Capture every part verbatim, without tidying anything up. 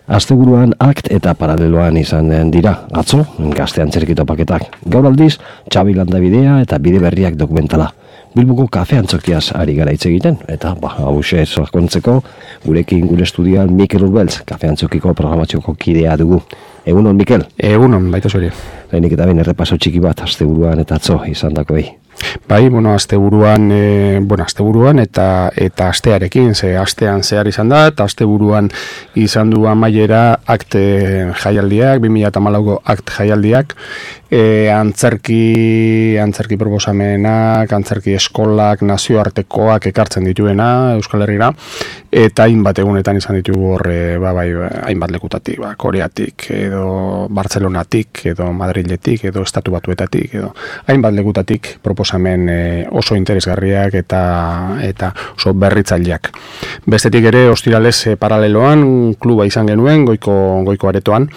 Asteburuan akt eta paraleloan izan dira, atzo, gazte antzerki topaketak. Gaur aldiz, Txabi Landabidea eta Bide Berriak dokumentala. Bilboko kafe antzokiaz ari gara hitz egiten, eta ba, hause sakontzeko gurekin gure estudioan Mikel Urbeltz, kafe antzokiko programazioko kidea dugu. Egunon, Mikel? Egunon, baita zuri. Lehenik eta ben errepaso txiki bat asteburuan eta atzo izan dakoei. Bai, bueno, asteburuan, e, bueno, asteburuan eta eta astearekin, ze astean zehar izan da, eta asteburuan izan du amaiera akte jaialdiak, bi mila hamalauko akt jaialdiak, e, antzerki, antzerki proposamenak, antzerki eskolak, nazioartekoak ekartzen dituena Euskal Herrira, eta hainbat egunetan izan ditugu horre, ba, bai, hainbat lekutatik, ba, Koreatik, edo Bartzelonatik, edo Madriletik, edo Estatu Batuetatik, edo hainbat lekutatik proposamen e, oso interesgarriak eta eta oso berritzaileak. Bestetik ere, ostiralez e, paraleloan kluba izan genuen, goiko, goiko aretoan,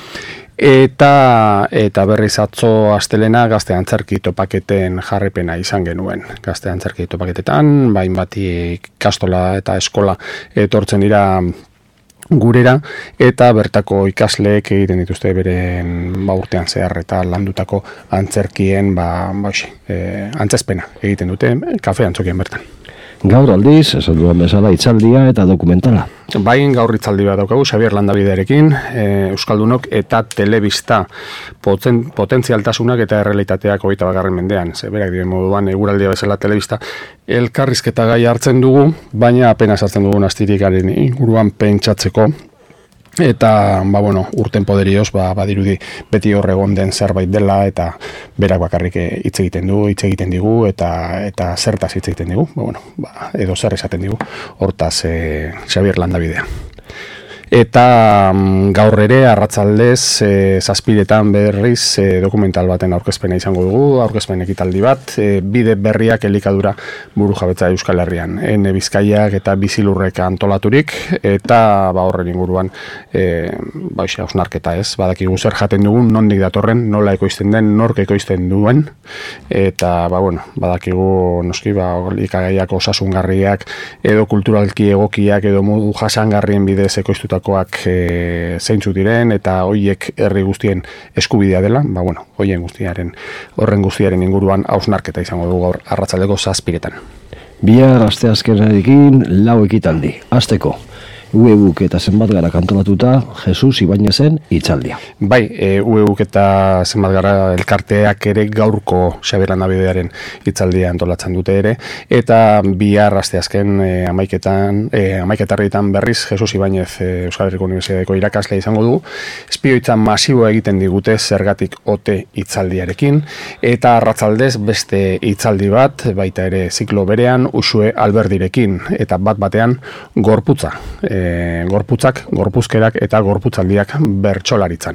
eta eta berriz atzo astelena gazte antzerki topaketen jarrepena izan genuen. Gazte antzerki topaketetan, bain bati kastola eta eskola etortzen dira gurera, eta bertako ikasleek egiten dituzte beren ba, urtean zehar eta landutako antzerkien ba, ba, e, antzezpena egiten dute kafe antzokien bertan. Gaur aldiz, esan duan bezala itzaldia eta dokumentala. Bain gaur itzaldi bat daukagu, Xabier Landabidearekin, e, Euskaldunok eta telebista poten, potentzialtasunak eta errealitateak hogeita bagarren mendean. Ze berak dien moduan, eguraldia bezala telebista elkarrizketa gai hartzen dugu, baina apenas hartzen dugu astirikaren inguruan pentsatzeko. Eta, ba, bueno, urten poderioz, ba, badirudi beti horregon den zerbait dela, eta berak bakarrik hitz egiten du, hitz egiten digu, eta eta zertaz hitz egiten digu, ba, bueno, ba, edo zer esaten digu, hortaz e, Xabier Landabidea. Eta mm, gaur ere, arratzaldez, e, zazpiretan berriz e, dokumental baten aurkezpena izango dugu, aurkezpen ekitaldi bat, e, Bide Berriak elikadura buru jabetza Euskal Herrian. Ene Bizkaiak eta Bizilurrek antolaturik, eta ba, horren inguruan, e, ba, hausnarketa ez, badakigu zer jaten dugun, nondik datorren, nola ekoizten den, nork ekoizten duen, eta ba, bueno, badakigu noski, ba, ikagaiak osasungarriak, edo kulturalki egokiak, edo modu jasangarrien bidez ekoiztutak E, zeintzu diren eta hoiek herri guztien eskubidea dela, ba bueno, hoien guztiaren horren guztiaren inguruan hausnarketa izango dugu gaur arratsaldeko zazpiretan. Bihar asteazkenarekin lau ekitaldi. Hasteko U E Buk eta zenbat gara kantolatuta Jesus Ibainezen itzaldia. Bai, e, U E Buk eta zenbat gara elkarteak ere gaurko Xabier Landabidearen itzaldia antolatzen dute ere, eta bihar asteazken e, amaiketan, e, amaiketarritan berriz Jesus Ibainez e, Euskal Herriko Unibertsitateko irakaslea izango dugu. Espioitza masiboa egiten digute zergatik ote itzaldiarekin, eta arratzaldez beste itzaldi bat, baita ere ziklo berean Uxue Alberdirekin, eta bat batean gorputza. E, gorputzak, gorpuzkerak eta gorputzaldiak bertsolaritzan.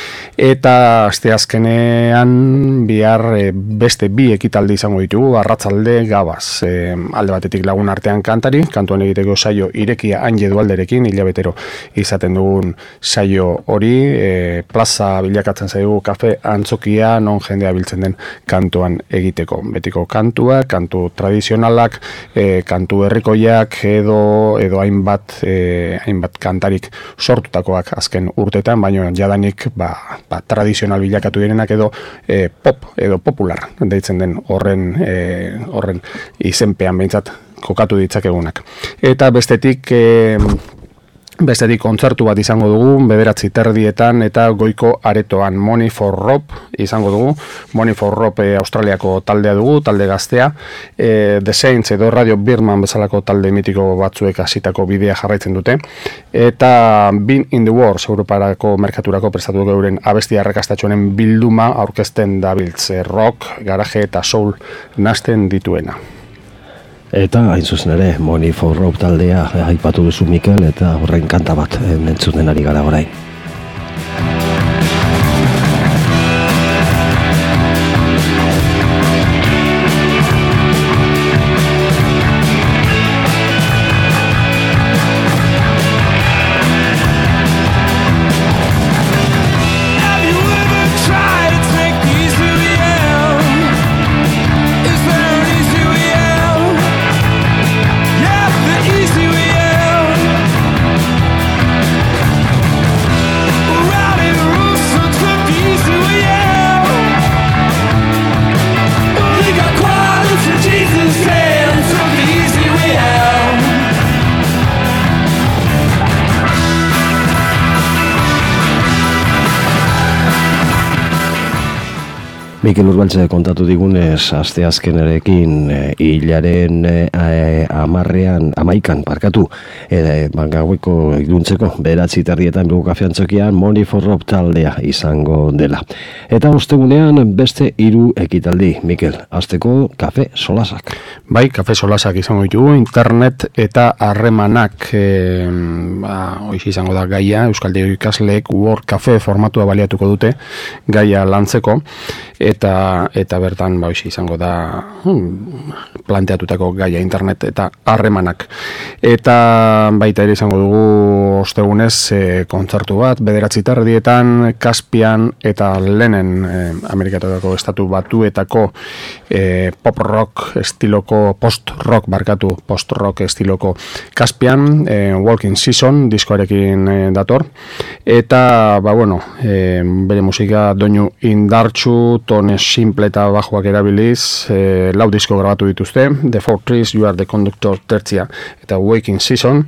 Eta asteazkenean bihar e, beste bi ekitaldi izango ditugu, arratzalde gabaz. E, alde batetik lagun artean kantari, kantuan egiteko saio irekia Anje Dualderekin, hilabetero izaten dugun saio hori, e, plaza bilakatzen zaigu kafe antzokia, non jendea biltzen den kantuan egiteko. Betiko kantua, kantu tradizionalak, e, kantu herrikoiak edo edo hainbat e, hainbat kantarik sortutakoak azken urtetan, baina jadanik ba, ba, tradizional bilakatu direnak edo e, pop edo popular deitzen den horren e, horren izenpean behintzat kokatu ditzakegunak. Eta bestetik e, Bestetik kontzertu bat izango dugu, bederatzi terdietan eta goiko aretoan Money for Rope izango dugu. Money for Rope e, Australiako taldea dugu, talde gaztea. E, The Saints edo Radio Birman bezalako talde mitiko batzuek hasitako bidea jarraitzen dute. Eta Been in the Wars, Europarako merkaturako prestatu euren abestia arrakastatxonen bilduma aurkezten dabiltz. Rock, garaje eta soul nasten dituena. Eta hain zuzen ere, Money for Rope taldea aipatu duzu Mikel, eta horren kanta bat entzuten ari gara orain. Yeah. Mikel Urbaltze kontatu digunez, asteazkenarekin e, hilaren e, amarrean, amaikan, parkatu, e, gaueko iluntzeko, beratzi tardietan Bilboko Kafe Antzokian Money for Rob taldea izango dela. Eta ostegunean beste hiru ekitaldi, Mikel, hasteko kafe solasak. Bai, kafe solasak izango ditugu, internet eta harremanak, e, ba, hoiz izango da gaia, Euskaldeko ikasleek Word Cafe formatua baliatuko dute, gaia lantzeko, eta eta bertan ba hoiz izango da hmm, planteatutako gaia internet eta harremanak. Eta baita ere izango dugu ostegunez e, kontzertu bat, bederatzi tardietan, Kaspian eta Lenen e, Amerikatako estatu batuetako e, pop rock estiloko, post rock barkatu, post rock estiloko Kaspian, e, Walking Season diskoarekin e, dator, eta ba bueno, e, bere musika doinu indartsu, tone simple eta bajuak erabiliz, e, lau disko grabatu dituzte, The Four Trees, You Are the Conductor tertzia eta Waking Season,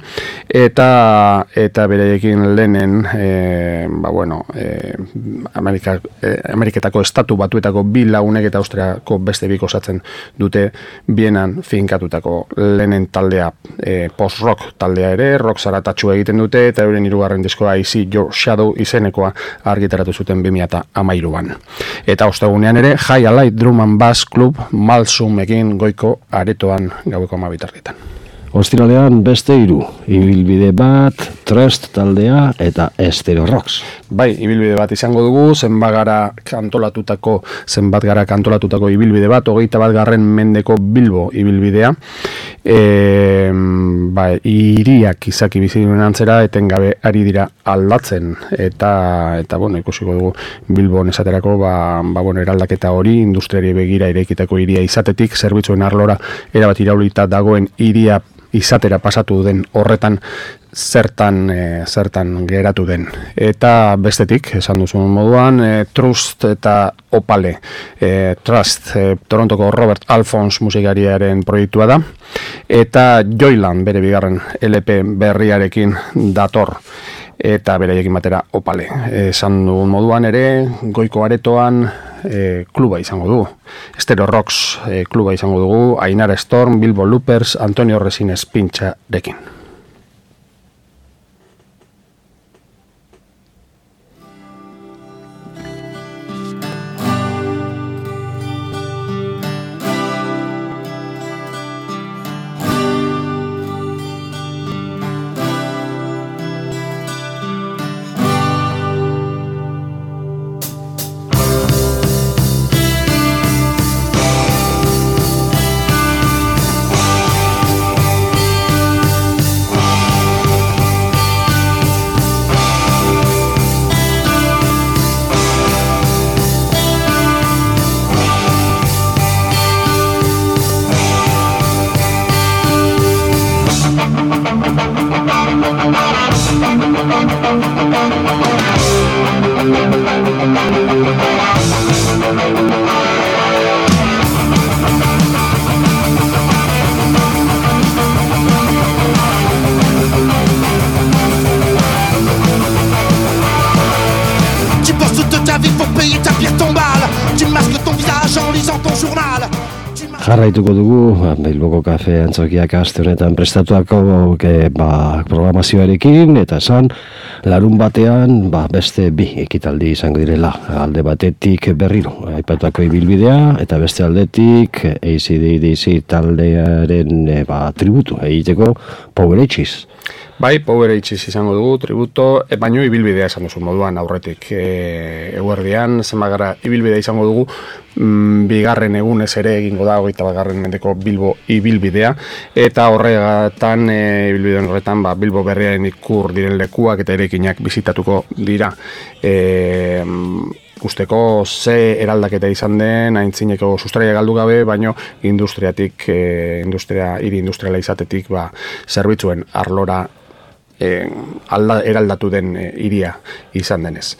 eta eta bereekin Lenen e, ba bueno, e, Amerika, e, Ameriketako estatu batuetako bi lagunek eta Austriako beste bik osatzen dute Bienan finkatutako Lenen taldea, e, post-rock taldea ere, rock zaratatxua egiten dute, eta euren hirugarren diskoa I See Your Shadow izenekoa argitaratu zuten bi mila hamairuan. Eta ostegunean ere, High Alight Drum and Bass Club Malsumekin goiko aretoan gaueko hamabitardietan. Ostiralean beste hiru, ibilbide bat, Trust taldea eta Estero Rocks. Bai, ibilbide bat izango dugu, zenbat gara kantolatutako, zenbat gara kantolatutako ibilbide bat, hogeita bat garren mendeko Bilbo ibilbidea. E, ba, iriak izaki bizituen antzera, etengabe ari dira aldatzen, eta, eta bueno, ikusiko dugu Bilbon esaterako, ba, ba, bueno, eraldaketa hori, industriari begira irekitako iria izatetik, zerbitzuen arlora erabat iraulita dagoen iria izatera pasatu den horretan zertan e, zertan geratu den. Eta bestetik, esan duzun moduan, e, Trust eta Opale. E, Trust, e, Torontoko Robert Alphonse musikariaren proiektua da, eta Joyland bere bigarren L P berriarekin dator, eta beraiekin batera Opale. Esan dugun moduan ere, goiko aretoan E, kluba izango dugu. Estero Rocks e, kluba izango dugu, Ainara Storm, Bilbo Loopers, Antonio Resines pintxarekin. Jarraituko dugu, Bilboko Kafe Antzokiak aste honetan prestatuako ke, ba, programazioarekin, eta esan, larun batean ba, beste bi ekitaldi izango direla. Alde batetik berriro, aipatuako ibilbidea, eta beste aldetik A C D C taldearen e, ba, tributu egiteko Power H's. Bai, Power H's izango dugu, tributo, e, baino ibilbidea esan duzu moduan aurretik. E, eguerdian, zenbagara ibilbidea izango dugu, mm, bigarren egunez ere egingo da, hogeita bagarren mendeko Bilbo ibilbidea, eta horregatan, e, ibilbidean horretan, ba, Bilbo berriaren ikur diren lekuak eta erekinak bizitatuko dira. E, Usteko ze eraldaketa izan den, aintzineko sustraia galdu gabe, baino industriatik, e, industria, hiri industriala izatetik, ba, zerbitzuen arlora E, alda, eraldatu den e, iria izan denez.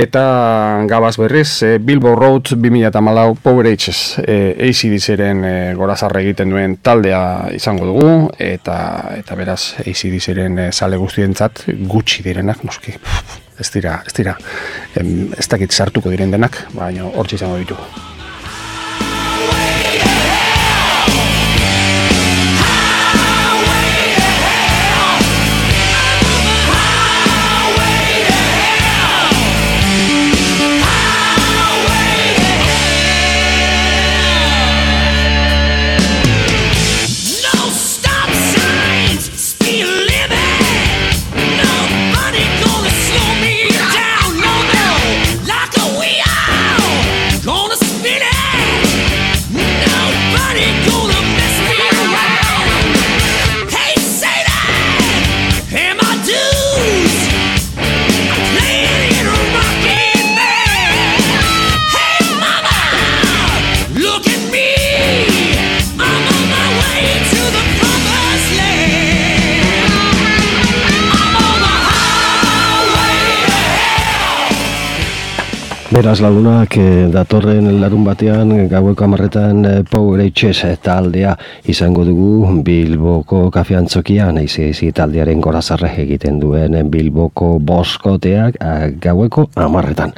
Eta gabaz berriz, e, Bilbo Road bi mila hamalau Power H's e, A C D C'ren e, gorazarra egiten duen taldea izango dugu, eta eta beraz A C D C'ren e, sale guztientzat gutxi direnak, noski, ez dira, ez dira, em, ez dakit sartuko diren denak, baina hortxe izango ditugu. Beraz lagunak, eh, datorren larun batean, gaueko hamarretan eh, Power H's taldea izango dugu Bilboko Kafe Antzokian, eizi eizi taldearen gorazarre egiten duen Bilboko boskoteak eh, gaueko hamarretan.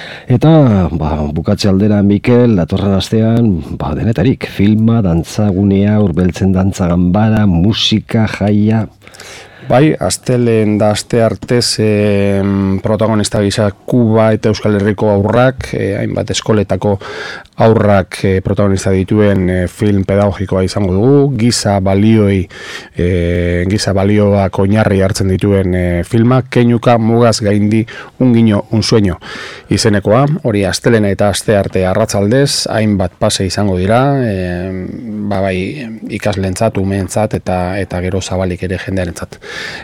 Eta ba, bukatze aldera Mikel, datorren astean, ba, denetarik, filma, dantzagunea, urbeltzen dantza ganbara, musika, jaia... Bai, asteleen da aste artez e, protagonista gisa Kuba eta Euskal Herriko aurrak, e, hainbat eskoletako aurrak e, protagonista dituen e, film pedagogikoa izango dugu, giza balioi, e, giza balioak oinarri hartzen dituen e, filma, Keinuka mugaz gaindi un guiño, un sueño izenekoa, hori astelena eta aste arte arratzaldez, hainbat pase izango dira, e, ba bai ikaslentzat, umeentzat eta eta gero zabalik ere jendearentzat.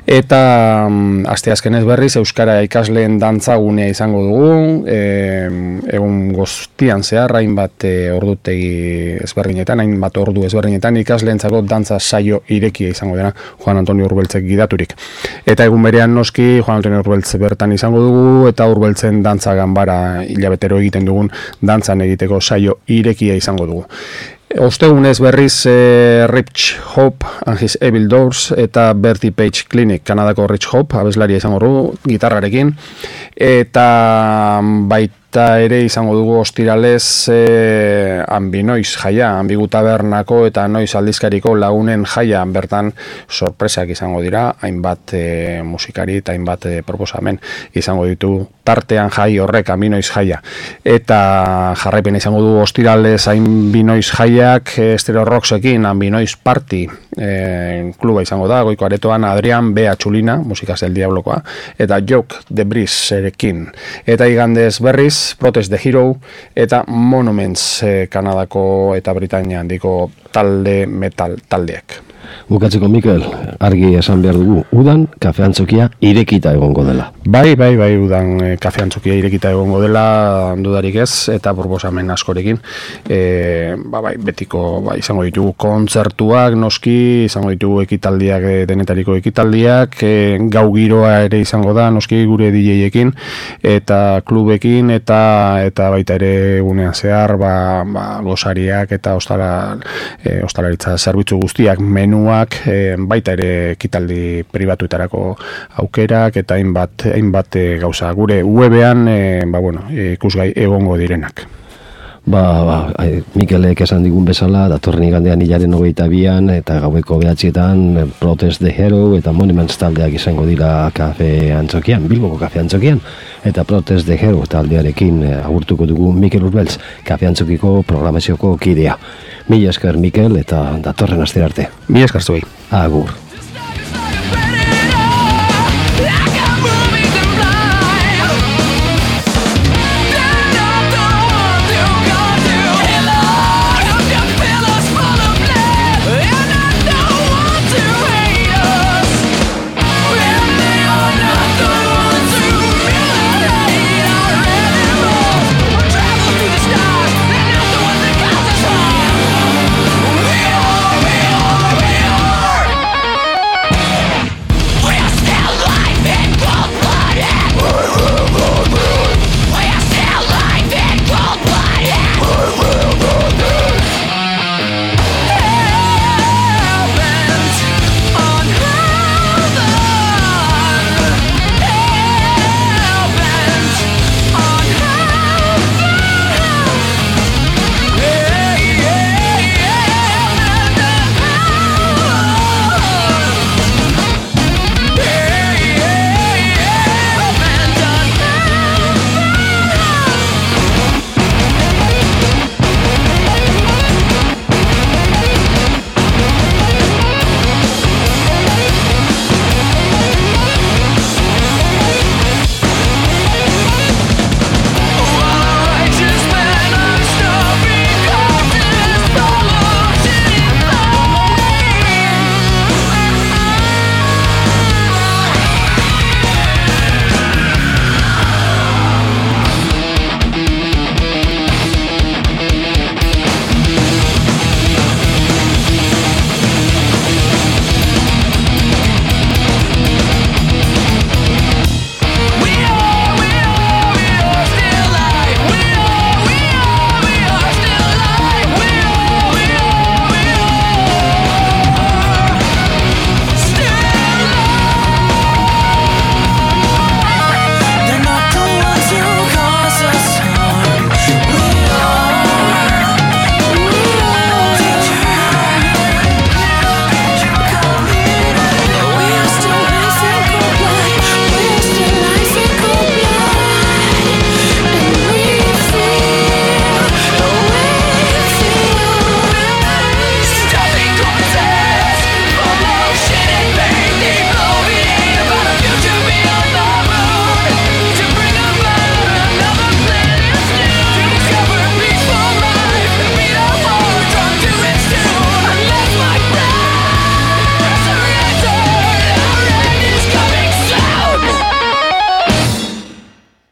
Eta um, asteazkenez berriz Euskara ikasleen dantzagunea izango dugu, e, egun guztian zehar, hainbat e, ordutegi ezberdinetan, hainbat ordu ezberdinetan ikasleentzako dantza saio irekia izango dena Juan Antonio Urbeltzek gidaturik. Eta egun berean noski Juan Antonio Urbeltz bertan izango dugu eta Urbeltzen dantza ganbara hilabetero egiten dugun dantzan egiteko saio irekia izango dugu. Ostegunez berriz eh, Rich Hope and His Evil Doors eta Bertie Page Clinic, Kanadako Rich Hope, abeslaria izango du, gitarrarekin, eta baita ere izango dugu ostiralez eh, Ambinoiz jaia, Ambigu Tabernako eta Noiz aldizkariko lagunen jaia, bertan sorpresak izango dira, hainbat eh, musikari eta hainbat eh, proposamen izango ditu tartean jai horrek Ambinoiz jaia. Eta jarraipen izango du ostiralez Ambinoiz jaiak eh, Stereo Rocksekin, Ambinoiz Party eh, kluba izango da, goiko aretoan Adrian B. Atxulina, musikaz del Diablokoa, eta Joke de Briserekin. Eta igandez berriz Protest the Hero eta Monuments eh, Kanadako eta Britania handiko talde metal taldeak. Bukatzeko Mikel, argi esan behar dugu, udan Kafe Antzokia irekita egongo dela. Bai, bai, bai, udan e, Kafe Antzokia irekita egongo dela, dudarik ez, eta proposamen askorekin. E, ba, bai, betiko ba, izango ditugu kontzertuak, noski, izango ditugu ekitaldiak, e, denetariko ekitaldiak, e, gau giroa ere izango da, noski, gure D J-ekin, eta klubekin, eta eta baita ere gunean zehar, ba, ba, gozariak eta ostala, e, ostalaritza zerbitzu guztiak, menuak, e, baita ere ekitaldi pribatuetarako aukerak eta hainbat hainbat e, gauza gure webean e, ba bueno, e, ikusgai egongo direnak. Ba, ba, Mikelek esan digun bezala, datorren igandean hilaren hogeita bian eta gaueko behatzietan Protest the Hero eta Monuments taldeak izango dira Kafe Antzokian, Bilboko Kafe Antzokian, eta Protest the Hero taldearekin agurtuko dugu Mikel Urbeltz, Kafe Antzokiko programazioko kidea. Mila esker Mikel eta datorren astera arte. Mila esker zuei. Agur.